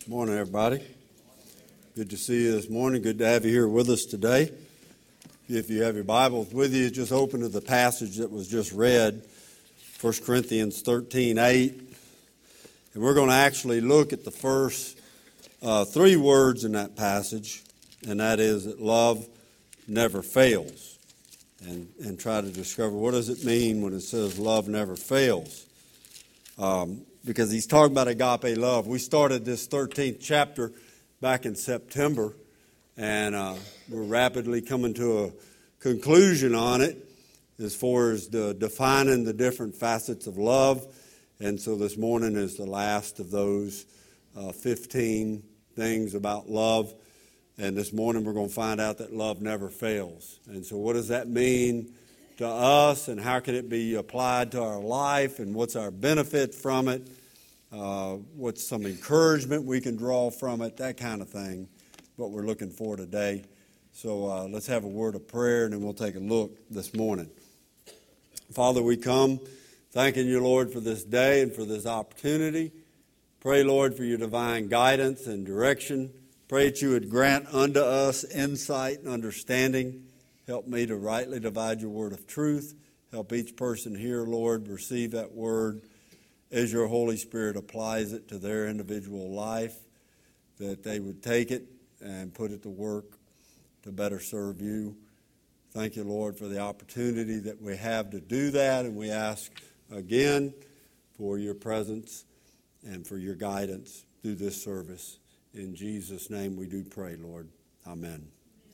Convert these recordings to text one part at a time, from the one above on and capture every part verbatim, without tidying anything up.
Morning, everybody. Good to see you this morning. Good to have you here with us today. If you have your Bibles with you, just open to the passage that was just read, First Corinthians thirteen eight. And we're going to actually look at the first uh, three words in that passage, and that is that love never fails. And, and try to discover what does it mean when it says love never fails. Um, because he's talking about agape love. We started this thirteenth chapter back in September, and uh, we're rapidly coming to a conclusion on it as far as the defining the different facets of love. And so this morning is the last of those uh, fifteen things about love. And this morning we're going to find out that love never fails. And so what does that mean to us, and how can it be applied to our life, and what's our benefit from it? Uh, what's some encouragement we can draw from it, that kind of thing, what we're looking for today. So uh, let's have a word of prayer, and then we'll take a look this morning. Father, we come thanking you, Lord, for this day and for this opportunity. Pray, Lord, for your divine guidance and direction. Pray that you would grant unto us insight and understanding. Help me to rightly divide your word of truth. Help each person here, Lord, receive that word as your Holy Spirit applies it to their individual life, that they would take it and put it to work to better serve you. Thank you, Lord, for the opportunity that we have to do that, and we ask again for your presence and for your guidance through this service. In Jesus' name we do pray, Lord. Amen.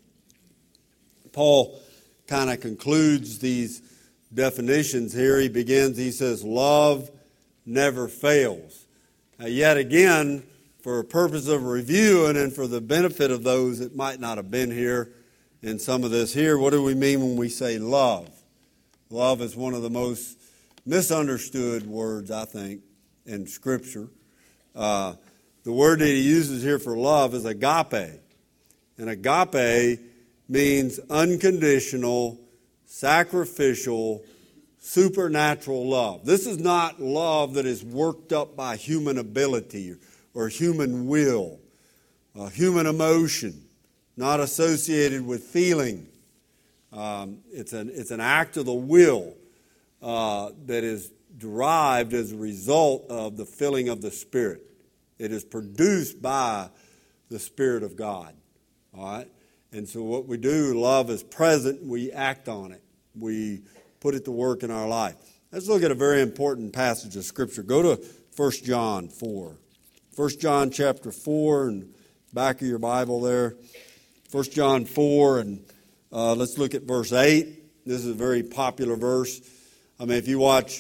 Paul kind of concludes these definitions here. He begins, he says, love never fails. Now, yet again, for a purpose of review and then for the benefit of those that might not have been here in some of this here, what do we mean when we say love? Love is one of the most misunderstood words, I think, in Scripture. Uh, the word that he uses here for love is agape. And agape means unconditional, sacrificial, supernatural love. This is not love that is worked up by human ability or human will, uh, human emotion, not associated with feeling. Um, it's an it's an act of the will uh, that is derived as a result of the filling of the Spirit. It is produced by the Spirit of God. All right? And so what we do, love is present, we act on it. We put it to work in our life. Let's look at a very important passage of Scripture. Go to First John four. First John chapter four, and back of your Bible there. First John four, and uh, let's look at verse eight. This is a very popular verse. I mean, if you watch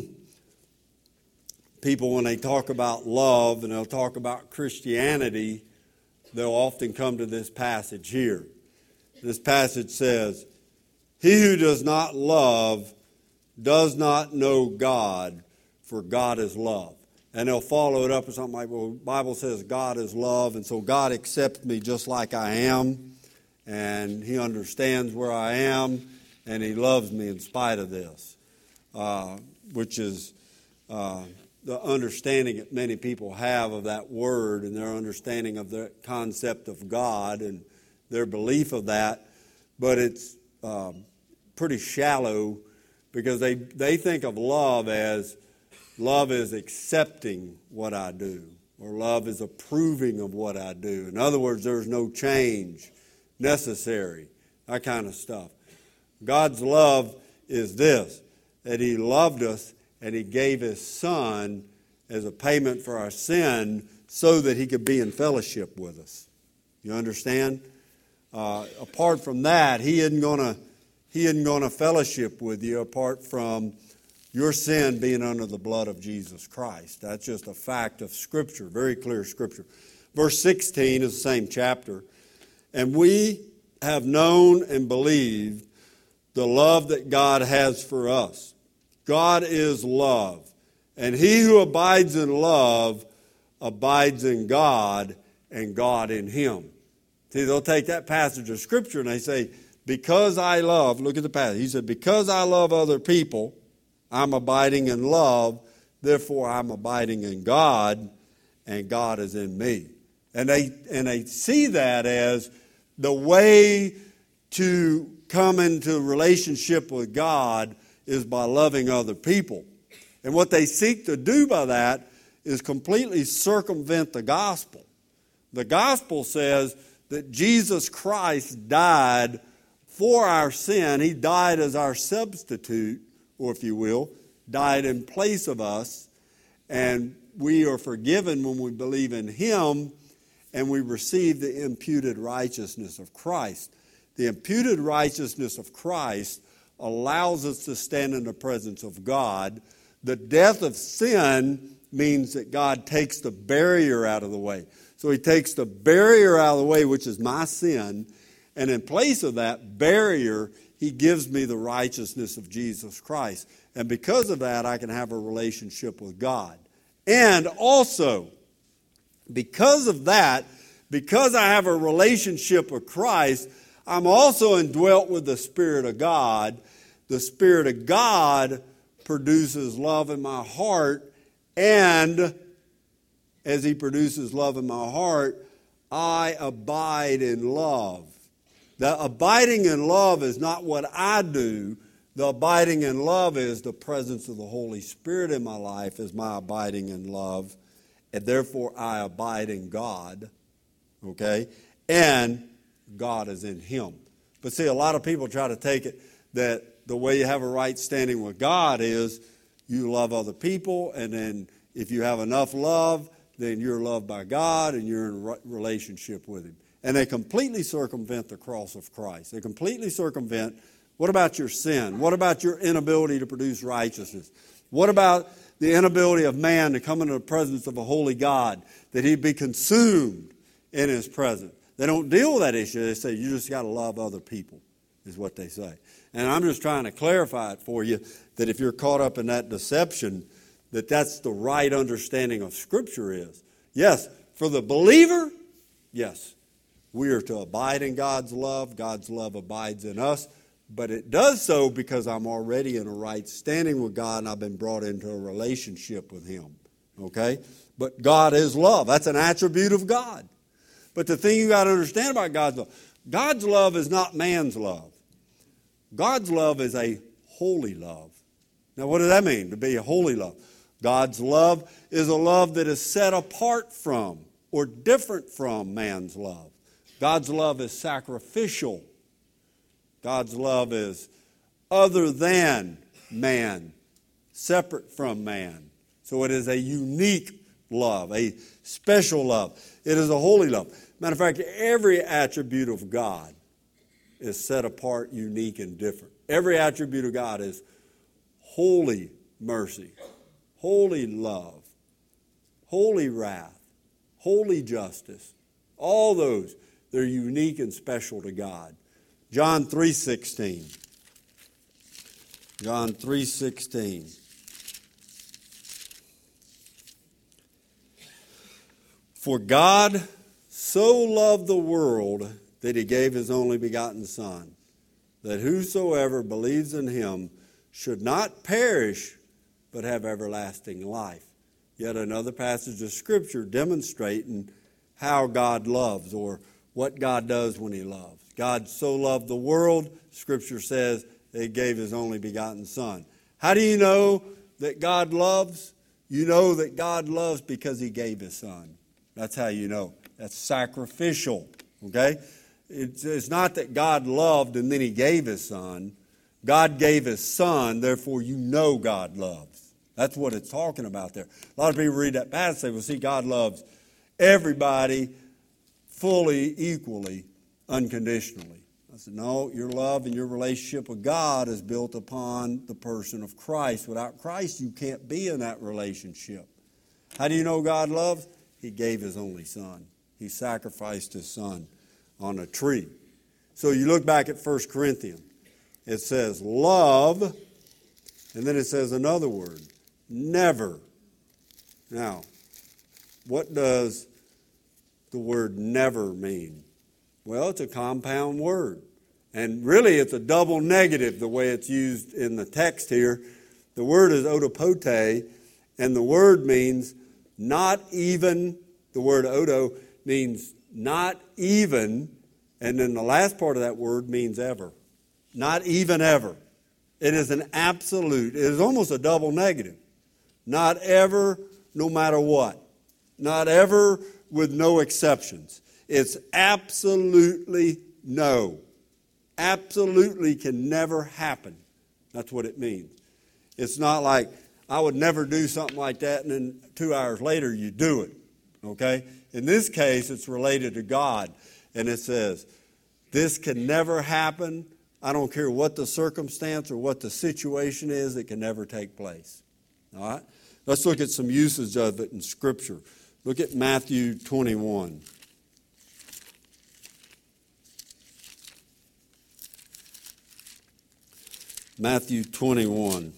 people when they talk about love and they'll talk about Christianity, they'll often come to this passage here. This passage says, "He who does not love does not know God, for God is love." And they'll follow it up with something like, well, the Bible says God is love, and so God accepts me just like I am, and he understands where I am, and he loves me in spite of this, uh, which is uh, the understanding that many people have of that word and their understanding of the concept of God and their belief of that. But it's um, pretty shallow, because they, they think of love as love is accepting what I do, or love is approving of what I do. In other words, there's no change necessary, that kind of stuff. God's love is this, that he loved us and he gave his Son as a payment for our sin so that he could be in fellowship with us. You understand? Uh, apart from that, he isn't going to he isn't going to fellowship with you apart from your sin being under the blood of Jesus Christ. That's just a fact of Scripture, very clear Scripture. Verse sixteen is the same chapter. "And we have known and believed the love that God has for us. God is love, and he who abides in love abides in God, and God in him." See, they'll take that passage of Scripture and they say, because I love, look at the passage. He said, because I love other people, I'm abiding in love, therefore I'm abiding in God, and God is in me. And they and they see that as the way to come into relationship with God is by loving other people. And what they seek to do by that is completely circumvent the gospel. The gospel says that Jesus Christ died for our sin. He died as our substitute, or if you will, died in place of us. And we are forgiven when we believe in Him, and we receive the imputed righteousness of Christ. The imputed righteousness of Christ allows us to stand in the presence of God. The death of sin means that God takes the barrier out of the way. So He takes the barrier out of the way, which is my sin, and in place of that barrier, He gives me the righteousness of Jesus Christ. And because of that, I can have a relationship with God. And also, because of that, because I have a relationship with Christ, I'm also indwelt with the Spirit of God. The Spirit of God produces love in my heart, and as He produces love in my heart, I abide in love. The abiding in love is not what I do. The abiding in love is the presence of the Holy Spirit in my life is my abiding in love, and therefore I abide in God, okay? And God is in Him. But see, a lot of people try to take it that the way you have a right standing with God is you love other people, and then if you have enough love, then you're loved by God and you're in a relationship with Him. And they completely circumvent the cross of Christ. They completely circumvent, what about your sin? What about your inability to produce righteousness? What about the inability of man to come into the presence of a holy God, that he'd be consumed in His presence? They don't deal with that issue. They say, you just got to love other people, is what they say. And I'm just trying to clarify it for you, that if you're caught up in that deception, that that's the right understanding of Scripture is. Yes, for the believer, yes, we are to abide in God's love. God's love abides in us. But it does so because I'm already in a right standing with God and I've been brought into a relationship with Him. Okay? But God is love. That's an attribute of God. But the thing you got to understand about God's love, God's love is not man's love. God's love is a holy love. Now, what does that mean, to be a holy love? God's love is a love that is set apart from or different from man's love. God's love is sacrificial. God's love is other than man, separate from man. So it is a unique love, a special love. It is a holy love. Matter of fact, every attribute of God is set apart, unique, and different. Every attribute of God is holy mercy, holy love, holy wrath, holy justice. All those, they're unique and special to God. John three sixteen. John three sixteen. For God so loved the world that He gave His only begotten Son, that whosoever believes in Him should not perish, but have everlasting life. Yet another passage of Scripture demonstrating how God loves, or what God does when He loves. God so loved the world, Scripture says, that He gave His only begotten Son. How do you know that God loves? You know that God loves because He gave His Son. That's how you know. That's sacrificial, okay? It's, it's not that God loved and then He gave His Son. God gave His Son, therefore you know God loves. That's what it's talking about there. A lot of people read that passage and say, well, see, God loves everybody fully, equally, unconditionally. I said, no, your love and your relationship with God is built upon the person of Christ. Without Christ, you can't be in that relationship. How do you know God loves? He gave His only Son. He sacrificed His Son on a tree. So you look back at First Corinthians. It says love, and then it says another word, never. Now, what does the word never mean? Well, it's a compound word. And really, it's a double negative the way it's used in the text here. The word is otopote, and the word means Not even, the word odo means not even, and then the last part of that word means ever. Not even ever. It is an absolute. It is almost a double negative. Not ever, no matter what. Not ever with no exceptions. It's absolutely no. Absolutely can never happen. That's what it means. It's not like I would never do something like that and then two hours later you do it. Okay? In this case, it's related to God. And it says, this can never happen. I don't care what the circumstance or what the situation is, it can never take place. All right? Let's look at some uses of it in Scripture. Look at Matthew twenty-one. Matthew twenty-one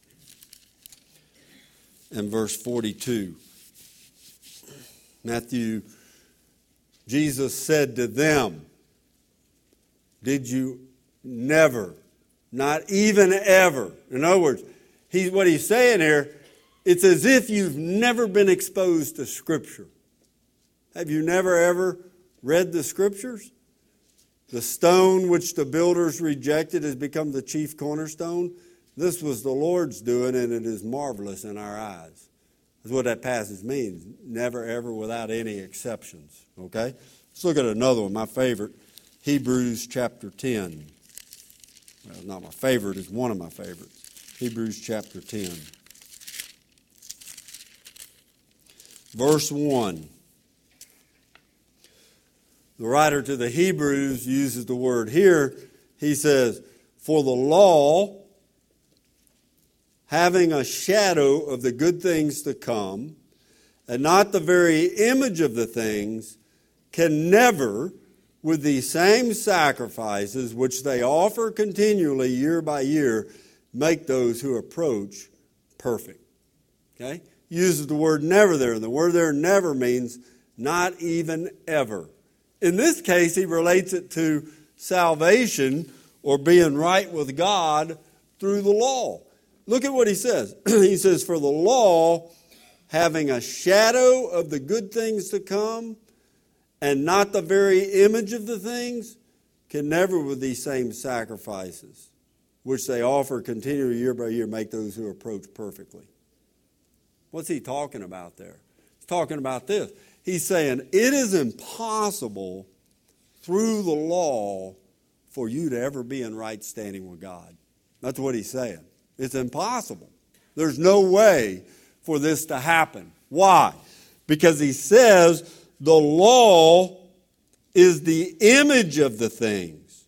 and verse forty-two. Matthew, Jesus said to them, did you never, not even ever. In other words, he, what he's saying here, it's as if you've never been exposed to Scripture. Have you never ever read the Scriptures? The stone which the builders rejected has become the chief cornerstone. This was the Lord's doing, and it is marvelous in our eyes. That's what that passage means. Never, ever, without any exceptions. Okay? Let's look at another one, my favorite. Hebrews chapter ten. Well, not my favorite, it's one of my favorites. Hebrews chapter ten. Verse one. The writer to the Hebrews uses the word here. He says, for the law, having a shadow of the good things to come, and not the very image of the things, can never, with these same sacrifices which they offer continually year by year, make those who approach perfect. Okay? He uses the word never there. The word there never means not even ever. In this case, he relates it to salvation or being right with God through the law. Look at what he says. He says, for the law, having a shadow of the good things to come, and not the very image of the things, can never with these same sacrifices, which they offer continually year by year, make those who approach perfectly. What's he talking about there? He's talking about this. He's saying it is impossible through the law for you to ever be in right standing with God. That's what he's saying. It's impossible. There's no way for this to happen. Why? Because he says the law is the image of the things.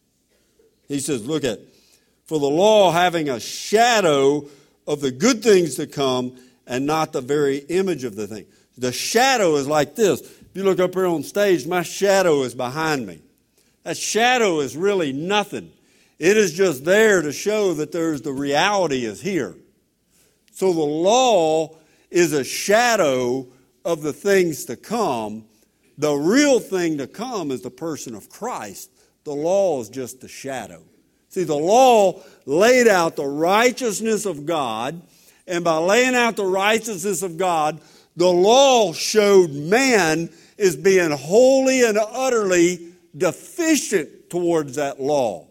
He says, look at, for the law having a shadow of the good things to come and not the very image of the thing. The shadow is like this. If you look up here on stage, my shadow is behind me. That shadow is really nothing. It is just there to show that there's the reality is here. So the law is a shadow of the things to come. The real thing to come is the person of Christ. The law is just a shadow. See, the law laid out the righteousness of God, and by laying out the righteousness of God, the law showed man as being wholly and utterly deficient towards that law.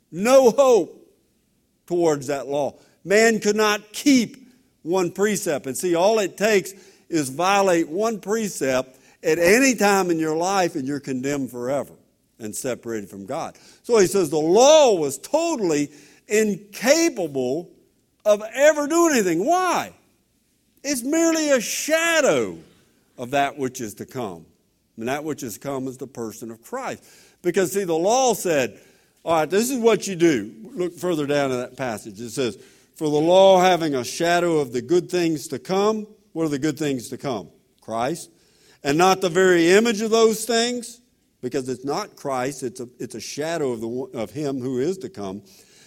No hope towards that law. Man could not keep one precept. And see, all it takes is violate one precept at any time in your life and you're condemned forever and separated from God. So he says the law was totally incapable of ever doing anything. Why? It's merely a shadow of that which is to come. And that which is to come is the person of Christ. Because, see, the law said, all right, this is what you do. Look further down in that passage. It says, for the law having a shadow of the good things to come. What are the good things to come? Christ. And not the very image of those things. Because it's not Christ, it's a, it's a shadow of, the, of him who is to come.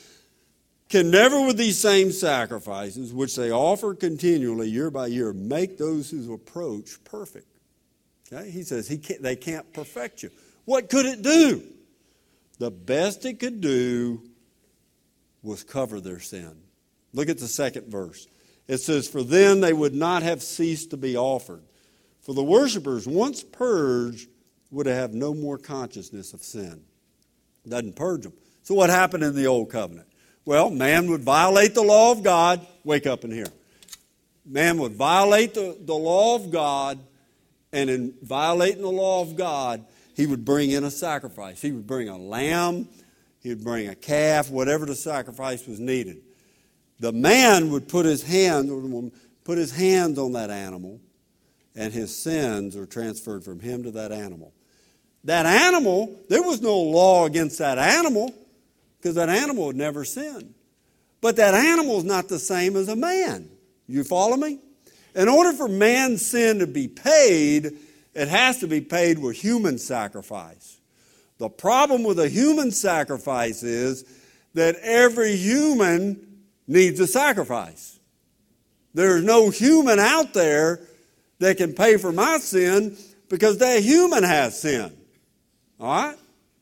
Can never with these same sacrifices, which they offer continually year by year, make those who approach perfect. Okay? He says he can't, they can't perfect you. What could it do? The best it could do was cover their sin. Look at the second verse. It says, for then they would not have ceased to be offered. For the worshipers, once purged, would have no more consciousness of sin. It doesn't purge them. So what happened in the old covenant? Well, man would violate the law of God. Wake up in here. Man would violate the, the law of God, and in violating the law of God, he would bring in a sacrifice. He would bring a lamb, he would bring a calf, whatever the sacrifice was needed. The man would put his hand, or the woman, put his hands on that animal, and his sins are transferred from him to that animal. That animal, there was no law against that animal, because that animal had never sinned. But that animal is not the same as a man. You follow me? In order for man's sin to be paid, it has to be paid with human sacrifice. The problem with a human sacrifice is that every human needs a sacrifice. There's no human out there that can pay for my sin because that human has sin. All right?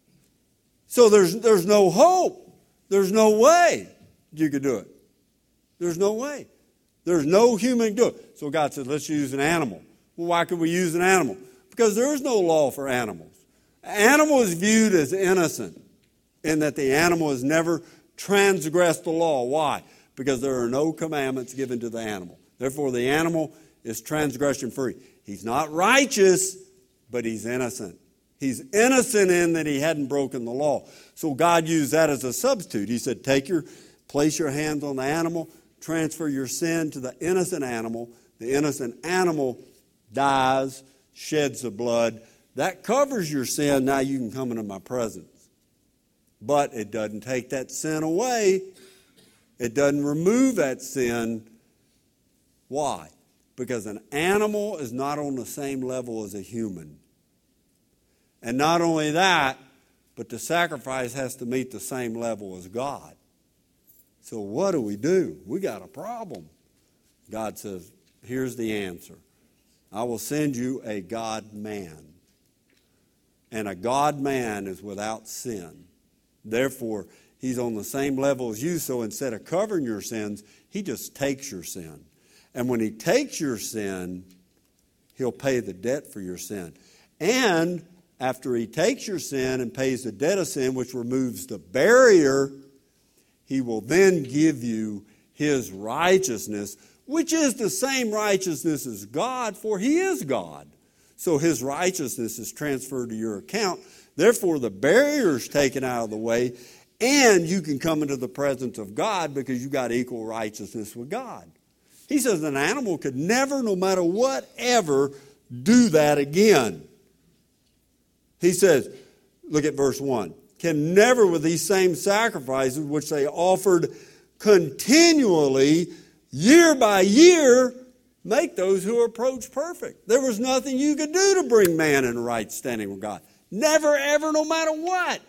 So there's, there's no hope. There's no way you could do it. There's no way. There's no human can do it. So God said, let's use an animal. Well, why could we use an animal? Because there is no law for animals. An animal is viewed as innocent in that the animal has never transgressed the law. Why? Because there are no commandments given to the animal. Therefore, the animal is transgression free. He's not righteous, but he's innocent. He's innocent in that he hadn't broken the law. So God used that as a substitute. He said, take your, place your hands on the animal, transfer your sin to the innocent animal. The innocent animal dies, sheds the blood. That covers your sin. Now you can come into my presence. But it doesn't take that sin away. It doesn't remove that sin. Why? Because an animal is not on the same level as a human. And not only that, but the sacrifice has to meet the same level as God. So what do we do? We got a problem. God says, here's the answer. I will send you a God-man. And a God-man is without sin. Therefore, he's on the same level as you. So instead of covering your sins, he just takes your sin. And when he takes your sin, he'll pay the debt for your sin. And after he takes your sin and pays the debt of sin, which removes the barrier, he will then give you his righteousness, which is the same righteousness as God, for he is God. So his righteousness is transferred to your account. Therefore, the barrier is taken out of the way, and you can come into the presence of God because you got equal righteousness with God. He says an animal could never, no matter what, ever do that again. He says, look at verse one, can never with these same sacrifices which they offered continually, year by year, make those who approach perfect. There was nothing you could do to bring man in right standing with God. Never, ever, no matter what.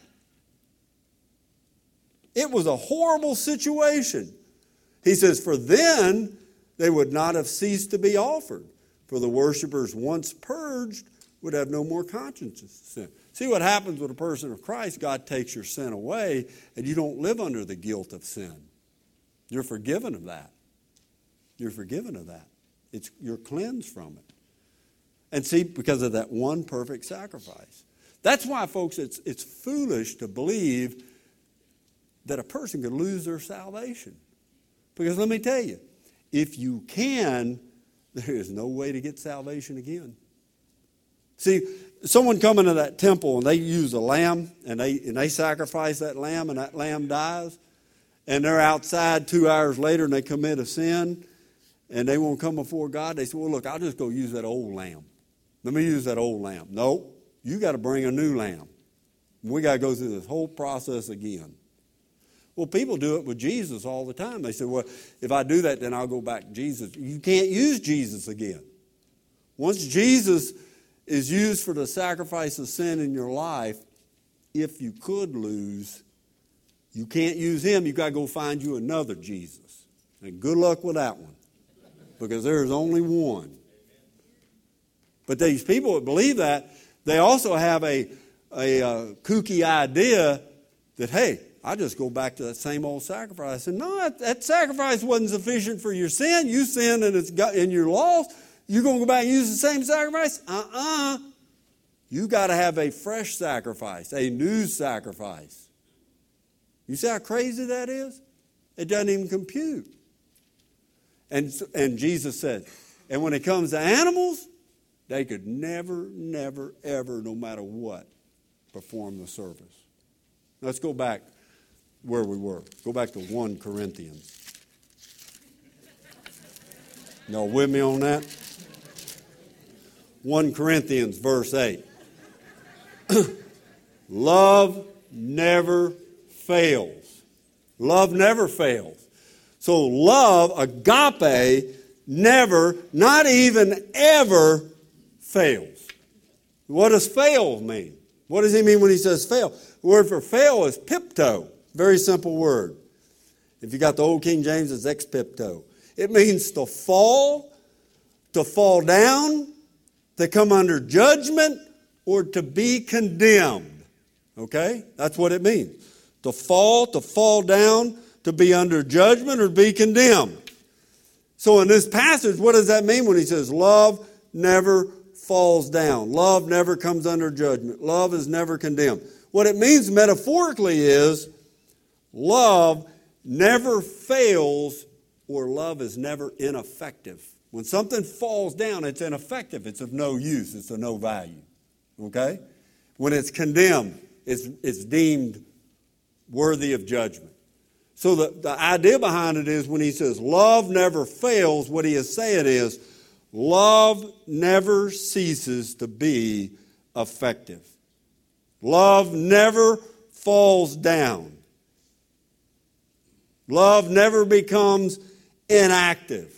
It was a horrible situation. He says, for then they would not have ceased to be offered. For the worshipers once purged would have no more consciences of sin. See what happens with a person of Christ? God takes your sin away and you don't live under the guilt of sin. You're forgiven of that. You're forgiven of that. It's, you're cleansed from it. And see, because of that one perfect sacrifice. That's why, folks, it's, it's foolish to believe that a person could lose their salvation. Because let me tell you, if you can, there is no way to get salvation again. See, someone come into that temple and they use a lamb and they, and they sacrifice that lamb and that lamb dies. And they're outside two hours later and they commit a sin and they won't come before God. They say, well, look, I'll just go use that old lamb. Let me use that old lamb. No, you got to bring a new lamb. We got to go through this whole process again. Well, people do it with Jesus all the time. They say, well, if I do that, then I'll go back to Jesus. You can't use Jesus again. Once Jesus is used for the sacrifice of sin in your life, if you could lose, you can't use him. You've got to go find you another Jesus. And good luck with that one, because there's only one. But these people that believe that, they also have a, a, a kooky idea that, hey, I just go back to that same old sacrifice. And no, that, that sacrifice wasn't sufficient for your sin. You sinned and, it's got, and you're lost. You going to go back and use the same sacrifice? Uh-uh. You got to have a fresh sacrifice, a new sacrifice. You see how crazy that is? It doesn't even compute. And, and Jesus said, and when it comes to animals, they could never, never, ever, no matter what, perform the service. Let's go back where we were. Go back to First Corinthians. Y'all with me on that? First Corinthians verse eight. Love never fails. Love never fails. So love, agape, never, not even ever fails. What does fail mean? What does he mean when he says fail? The word for fail is pipto. Very simple word. If you got the old King James, it's ex pipto. It means to fall, to fall down, to come under judgment, or to be condemned. Okay? That's what it means. To fall, to fall down, to be under judgment, or be condemned. So in this passage, what does that mean when he says love never falls down? Love never comes under judgment. Love is never condemned. What it means metaphorically is love never fails, or love is never ineffective. When something falls down, it's ineffective. It's of no use. It's of no value. Okay? When it's condemned, it's, it's deemed worthy of judgment. So the, the idea behind it is when he says love never fails, what he is saying is love never ceases to be effective. Love never falls down. Love never becomes inactive.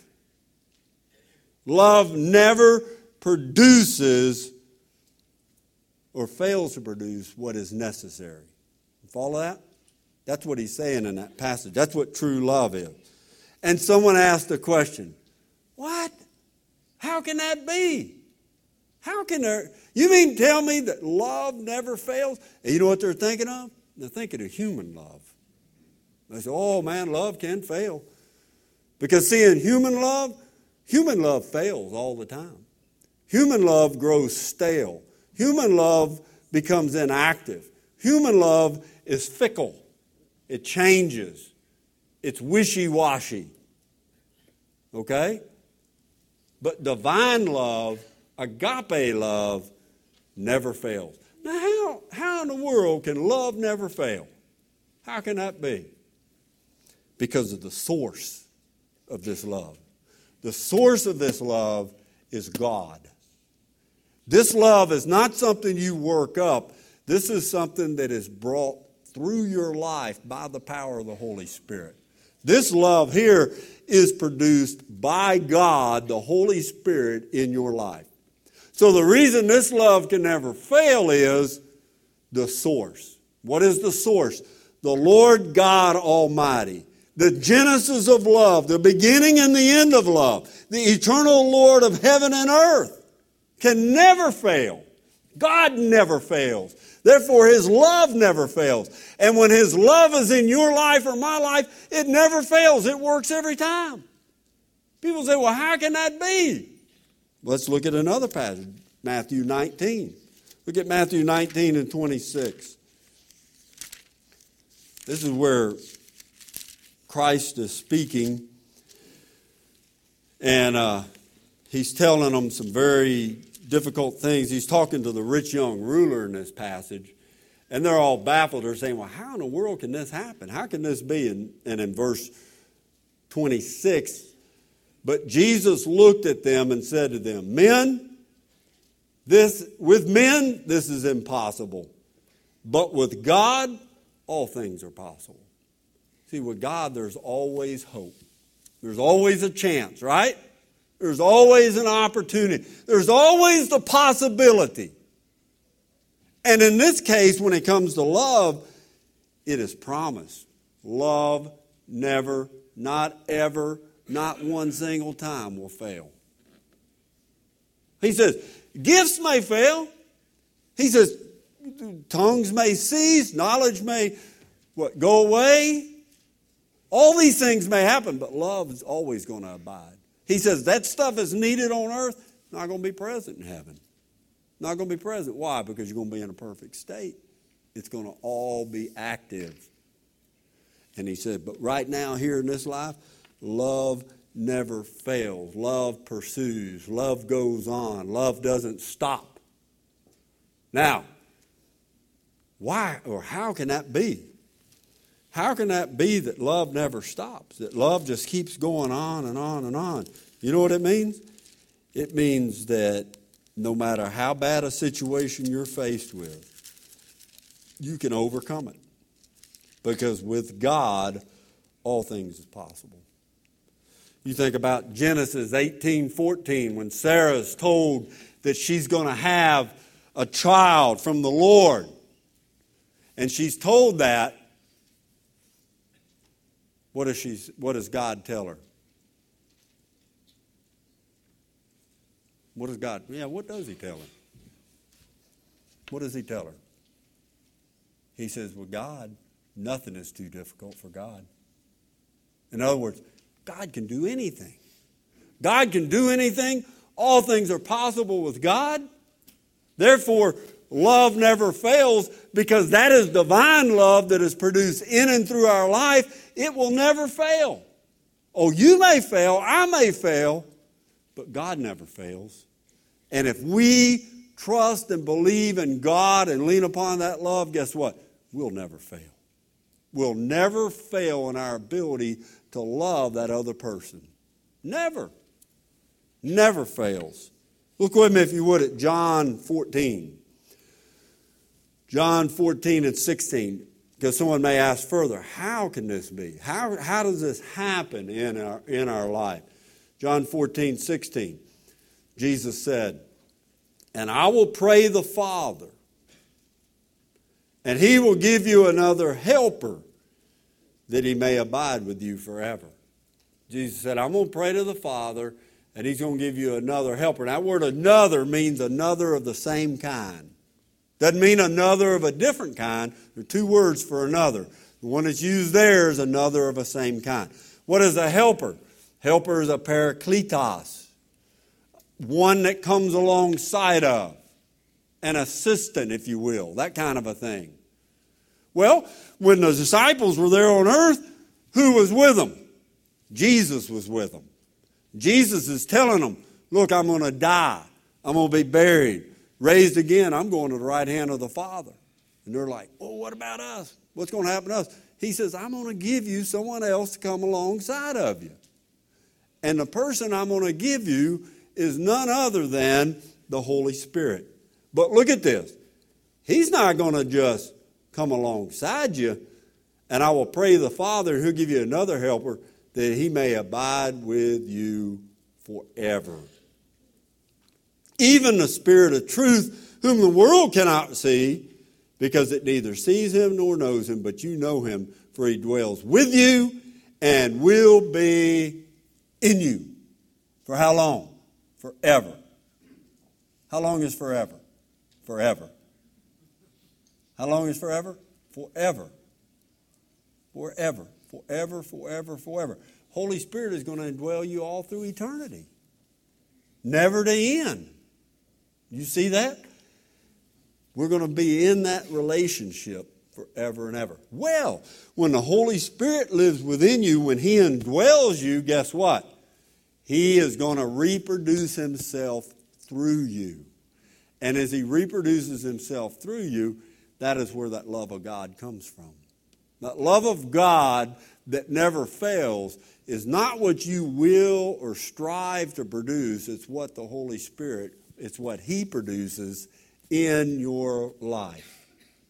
Love never produces or fails to produce what is necessary. Follow that? That's what he's saying in that passage. That's what true love is. And someone asked the question, what? How can that be? How can there... You mean tell me that love never fails? And you know what they're thinking of? They're thinking of human love. They say, oh man, love can fail. Because see, in human love, human love fails all the time. Human love grows stale. Human love becomes inactive. Human love is fickle. It changes. It's wishy-washy. Okay? But divine love, agape love, never fails. Now, how, how in the world can love never fail? How can that be? Because of the source of this love. The source of this love is God. This love is not something you work up. This is something that is brought through your life by the power of the Holy Spirit. This love here is produced by God, the Holy Spirit, in your life. So the reason this love can never fail is the source. What is the source? The Lord God Almighty. The genesis of love, the beginning and the end of love. The eternal Lord of heaven and earth can never fail. God never fails. Therefore, His love never fails. And when His love is in your life or my life, it never fails. It works every time. People say, well, how can that be? Let's look at another passage, Matthew nineteen. Look at Matthew nineteen and twenty-six. This is where Christ is speaking, and uh, He's telling them some very difficult things. He's talking to the rich young ruler in this passage, and they're all baffled. They're saying, well, how in the world can this happen? How can this be? And, and in verse twenty-six, but Jesus looked at them and said to them, men, this with men, this is impossible. But with God, all things are possible. See, with God, there's always hope. There's always a chance, right? There's always an opportunity. There's always the possibility. And in this case, when it comes to love, it is promised. Love never, not ever, not one single time will fail. He says, gifts may fail. He says, tongues may cease, knowledge may what, go away. All these things may happen, but love is always going to abide. He says that stuff is needed on earth, not going to be present in heaven. Not going to be present. Why? Because you're going to be in a perfect state. It's going to all be active. And he said, but right now here in this life, love never fails. Love pursues. Love goes on. Love doesn't stop. Now, why or how can that be? How can that be that love never stops? That love just keeps going on and on and on? You know what it means? It means that no matter how bad a situation you're faced with, you can overcome it. Because with God, all things is possible. You think about Genesis eighteen fourteen, when Sarah's told that she's going to have a child from the Lord. And she's told that. What does she, what does God tell her? What does God, yeah, what does he tell her? What does he tell her? He says, with God, nothing is too difficult for God. In other words, God can do anything. God can do anything. All things are possible with God. Therefore, love never fails, because that is divine love that is produced in and through our life. It will never fail. Oh, you may fail, I may fail, but God never fails. And if we trust and believe in God and lean upon that love, guess what? We'll never fail. We'll never fail in our ability to love that other person. Never. Never fails. Look with me, if you would, at John fourteen. John fourteen and sixteen. Because someone may ask further, how can this be? How, how does this happen in our, in our life? John fourteen, sixteen. Jesus said, and I will pray the Father, and he will give you another helper, that he may abide with you forever. Jesus said, I'm going to pray to the Father, and he's going to give you another helper. Now, that word another means another of the same kind. Doesn't mean another of a different kind. There are two words for another. The one that's used there is another of the same kind. What is a helper? Helper is a parakletos. One that comes alongside of. An assistant, if you will. That kind of a thing. Well, when the disciples were there on earth, who was with them? Jesus was with them. Jesus is telling them, look, I'm going to die. I'm going to be buried. Raised again, I'm going to the right hand of the Father. And they're like, well, what about us? What's going to happen to us? He says, I'm going to give you someone else to come alongside of you. And the person I'm going to give you is none other than the Holy Spirit. But look at this. He's not going to just come alongside you, and I will pray the Father, and he'll give you another helper, that he may abide with you forever. Even the Spirit of truth, whom the world cannot see, because it neither sees him nor knows him, but you know him, for he dwells with you and will be in you. For how long? Forever. How long is forever? Forever. How long is forever? Forever. Forever. Forever, forever, forever. Holy Spirit is going to indwell you all through eternity. Never to end. You see that? We're going to be in that relationship forever and ever. Well, when the Holy Spirit lives within you, when he indwells you, guess what? He is going to reproduce himself through you. And as he reproduces himself through you, that is where that love of God comes from. That love of God that never fails is not what you will or strive to produce. It's what the Holy Spirit, it's what he produces in your life.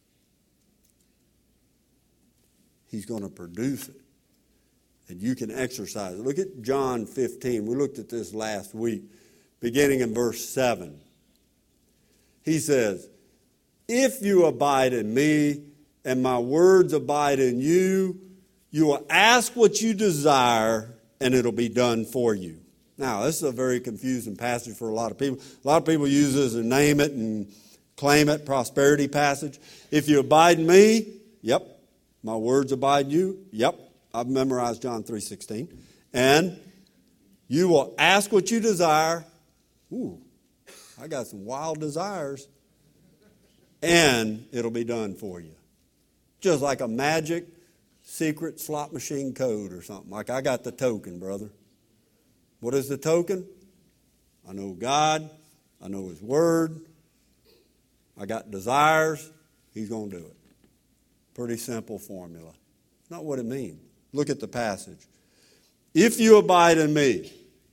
He's going to produce it. And you can exercise it. Look at John fifteen. We looked at this last week, beginning in verse seven. He says, if you abide in me and my words abide in you, you will ask what you desire and it'll be done for you. Now, this is a very confusing passage for a lot of people. A lot of people use this and name it and claim it, prosperity passage. If you abide in me, yep. My words abide in you, yep. I've memorized John three sixteen. And You will ask what you desire. Ooh, I got some wild desires. And it'll be done for you. Just like a magic secret slot machine code or something. Like I got the token, brother. What is the token? I know God. I know His Word. I got desires. He's going to do it. Pretty simple formula. Not what it means. Look at the passage. If you abide in me,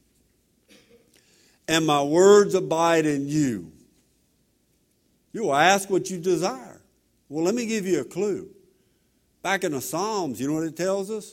and my words abide in you, you will ask what you desire. Well, let me give you a clue. Back in the Psalms, you know what it tells us?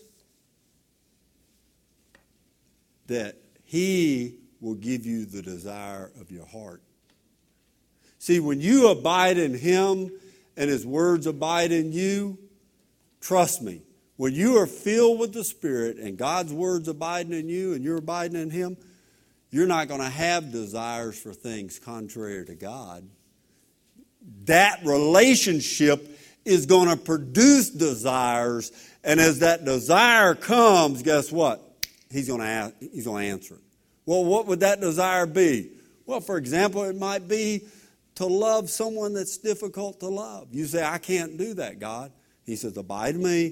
That He will give you the desire of your heart. See, when you abide in Him and His words abide in you, trust me, when you are filled with the Spirit and God's words abiding in you and you're abiding in Him, you're not going to have desires for things contrary to God. That relationship is going to produce desires, and as that desire comes, guess what? He's going to ask, he's going to answer it. Well, what would that desire be? Well, for example, it might be to love someone that's difficult to love. You say, I can't do that, God. He says, abide in me,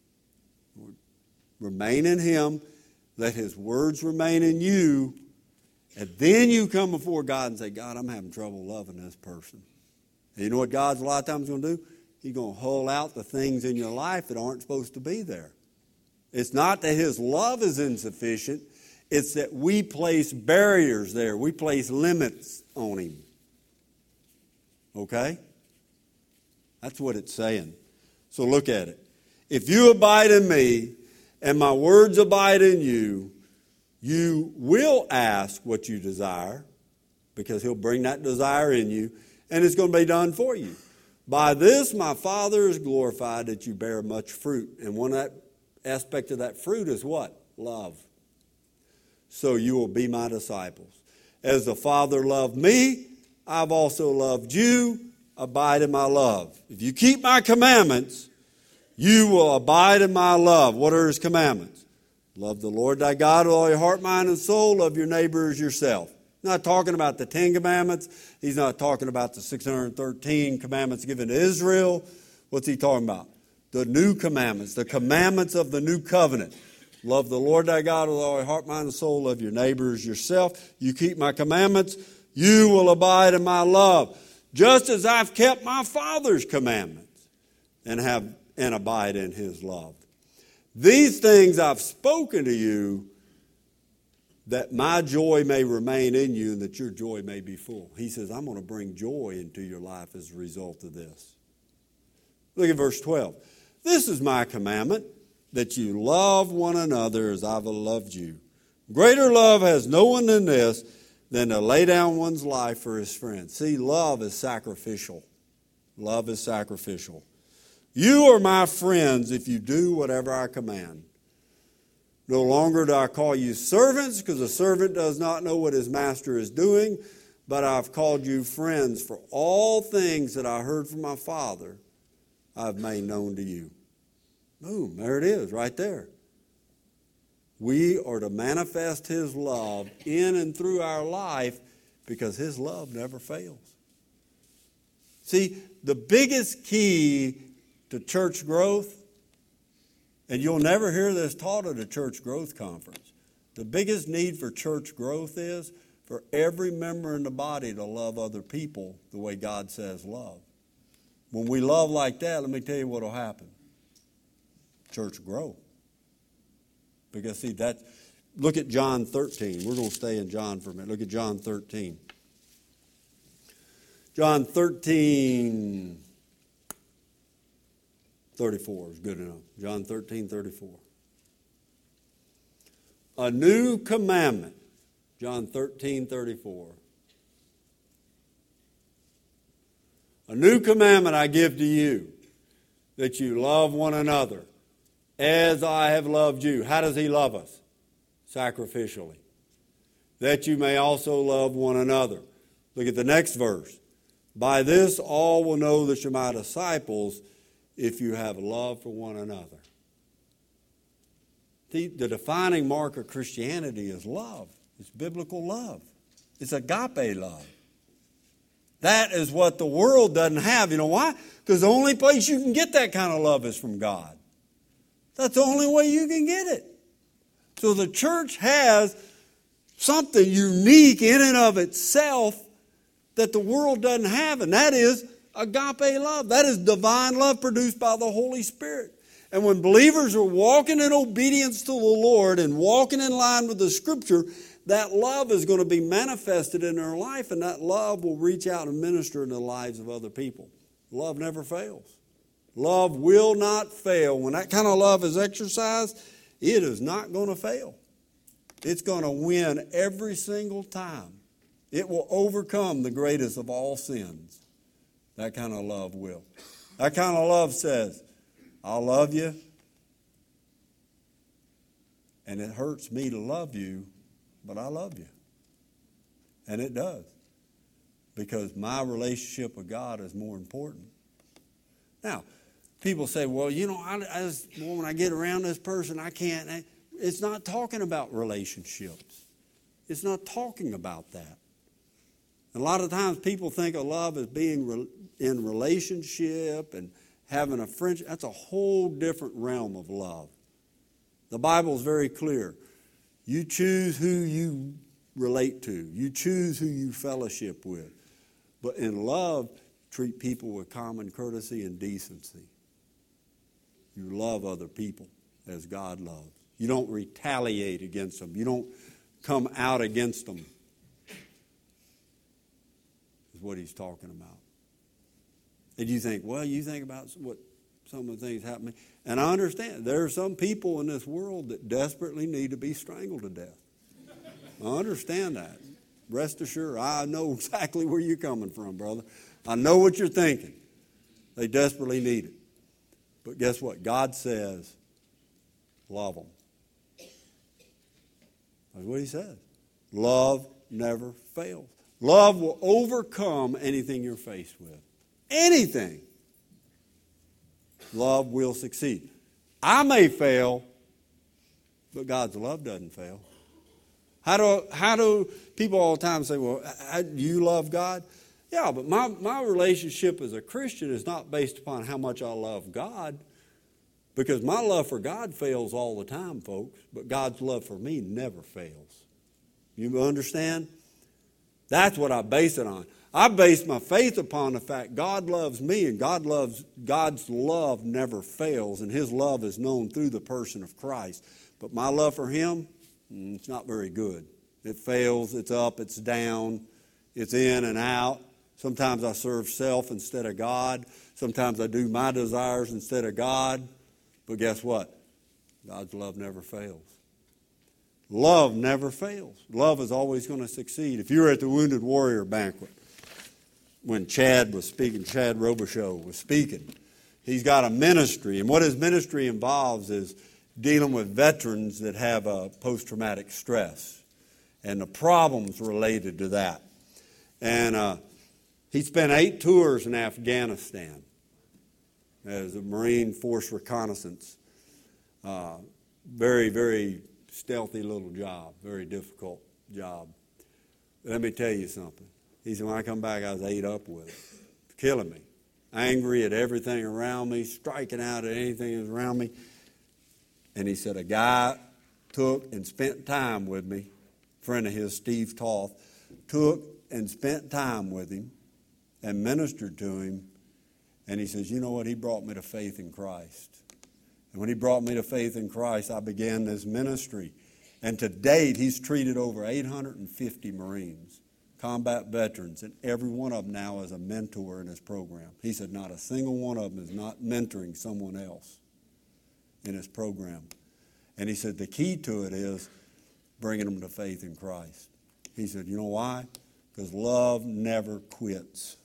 remain in Him, let His words remain in you, and then you come before God and say, God, I'm having trouble loving this person. And you know what God's a lot of times going to do? He's going to hull out the things in your life that aren't supposed to be there. It's not that His love is insufficient. It's that we place barriers there. We place limits on Him. Okay? That's what it's saying. So look at it. If you abide in me and my words abide in you, you will ask what you desire, because He'll bring that desire in you, and it's going to be done for you. By this my Father is glorified, that you bear much fruit. And one of that aspect of that fruit is what? Love. So you will be my disciples. As the Father loved me, I've also loved you. Abide in my love. If you keep my commandments, you will abide in my love. What are His commandments? Love the Lord thy God with all your heart, mind, and soul. Love your neighbor as yourself. He's not talking about the Ten Commandments. He's not talking about the six hundred thirteen commandments given to Israel. What's He talking about? The new commandments, the commandments of the new covenant. Love the Lord thy God with all your heart, mind, and soul. Love your neighbor as yourself. You keep my commandments, you will abide in my love, just as I've kept my Father's commandments and have and abide in His love. These things I've spoken to you, that my joy may remain in you and that your joy may be full. He says, I'm going to bring joy into your life as a result of this. Look at verse twelve. This is my commandment, that you love one another as I've loved you. Greater love has no one than this, than to lay down one's life for his friends. See, love is sacrificial. Love is sacrificial. You are my friends if you do whatever I command. No longer do I call you servants, because a servant does not know what his master is doing, but I've called you friends, for all things that I heard from my Father I've made known to you. Boom, there it is, right there. We are to manifest His love in and through our life, because His love never fails. See, the biggest key to church growth, and you'll never hear this taught at a church growth conference, the biggest need for church growth is for every member in the body to love other people the way God says love. When we love like that, let me tell you what will happen. Church grow. Because see, that, look at John thirteen. We're going to stay in John for a minute. Look at John thirteen. John thirteen thirty-four is good enough. John thirteen thirty-four. A new commandment. John thirteen thirty-four. A new commandment I give to you, that you love one another as I have loved you. How does He love us? Sacrificially. That you may also love one another. Look at the next verse. By this all will know that you're my disciples, if you have love for one another. The, the defining mark of Christianity is love. It's biblical love. It's agape love. That is what the world doesn't have. You know why? Because the only place you can get that kind of love is from God. That's the only way you can get it. So the church has something unique in and of itself that the world doesn't have, and that is agape love. That is divine love produced by the Holy Spirit. And when believers are walking in obedience to the Lord and walking in line with the Scripture, that love is going to be manifested in their life, and that love will reach out and minister in the lives of other people. Love never fails. Love will not fail. When that kind of love is exercised, it is not going to fail. It's going to win every single time. It will overcome the greatest of all sins. That kind of love will. That kind of love says, I love you, and it hurts me to love you, but I love you. And it does. Because my relationship with God is more important. Now, people say, well, you know, I, I just, well, when I get around this person, I can't. I, it's not talking about relationships. It's not talking about that. And a lot of times people think of love as being re, in relationship and having a friendship. That's a whole different realm of love. The Bible is very clear. You choose who you relate to. You choose who you fellowship with. But in love, treat people with common courtesy and decency. You love other people as God loves. You don't retaliate against them. You don't come out against them. Is what he's talking about. And you think, well, you think about what some of the things happening. And I understand. There are some people in this world that desperately need to be strangled to death. I understand that. Rest assured, I know exactly where you're coming from, brother. I know what you're thinking. They desperately need it. But guess what? God says, love them. That's what he says. Love never fails. Love will overcome anything you're faced with. Anything. Love will succeed. I may fail, but God's love doesn't fail. How do, how do people all the time say, well, how, do you love God? Yeah, but my, my relationship as a Christian is not based upon how much I love God, because my love for God fails all the time, folks, but God's love for me never fails. You understand? That's what I base it on. I base my faith upon the fact God loves me, and God loves God's love never fails, and his love is known through the person of Christ. But my love for him, it's not very good. It fails, it's up, it's down, it's in and out. Sometimes I serve self instead of God. Sometimes I do my desires instead of God. But guess what? God's love never fails. Love never fails. Love is always going to succeed. If you were at the Wounded Warrior banquet, when Chad was speaking, Chad Robichaux was speaking, he's got a ministry. And what his ministry involves is dealing with veterans that have a post-traumatic stress and the problems related to that. And uh, he spent eight tours in Afghanistan as a Marine Force reconnaissance. Uh, very, very stealthy little job, very difficult job. Let me tell you something. He said, when I come back, I was ate up with it, killing me, angry at everything around me, striking out at anything that was around me. And he said, a guy took and spent time with me, a friend of his, Steve Toth, took and spent time with him and ministered to him. And he says, you know what? He brought me to faith in Christ. And when he brought me to faith in Christ, I began this ministry. And to date, he's treated over eight hundred fifty Marines, combat veterans, and every one of them now is a mentor in his program. He said not a single one of them is not mentoring someone else in his program. And he said the key to it is bringing them to faith in Christ. He said, you know why? Because love never quits.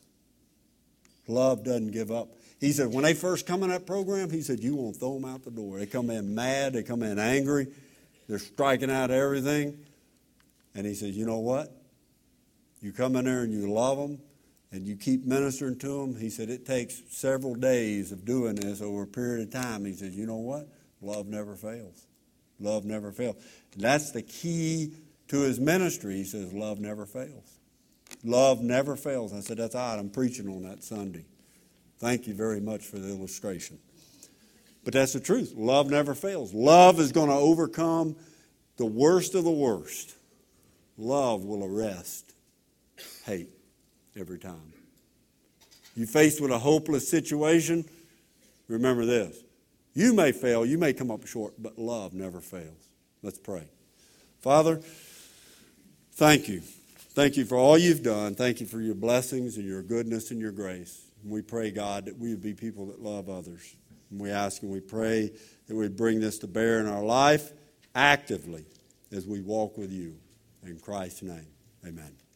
Love doesn't give up. He said when they first come in that program, he said you won't throw them out the door. They come in mad. They come in angry. They're striking out everything. And he said, you know what? You come in there and you love them and you keep ministering to them. He said it takes several days of doing this over a period of time. He said, you know what? Love never fails. Love never fails. And that's the key to his ministry. He says, love never fails. Love never fails. I said, that's odd. I'm preaching on that Sunday. Thank you very much for the illustration. But that's the truth. Love never fails. Love is going to overcome the worst of the worst. Love will arrest hate every time. You faced with a hopeless situation, remember this. You may fail, you may come up short, but love never fails. Let's pray. Father, thank you. Thank you for all you've done. Thank you for your blessings and your goodness and your grace. And we pray, God, that we would be people that love others. And we ask and we pray that we'd bring this to bear in our life actively as we walk with you. In Christ's name, amen.